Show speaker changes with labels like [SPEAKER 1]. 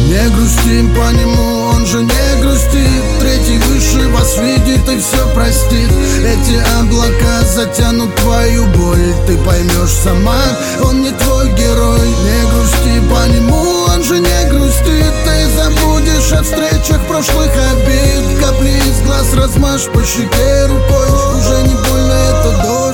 [SPEAKER 1] Не грусти по нему, он же не грустит. Третий выше вас видит и все простит. Эти облака затянут твою боль. Ты поймешь сама, он не твой герой. Не грусти по нему, он же не грустит. Ты забудешь о встречах прошлых обид. Капли из глаз размажь по щеке рукой. Уже не больно, это долго.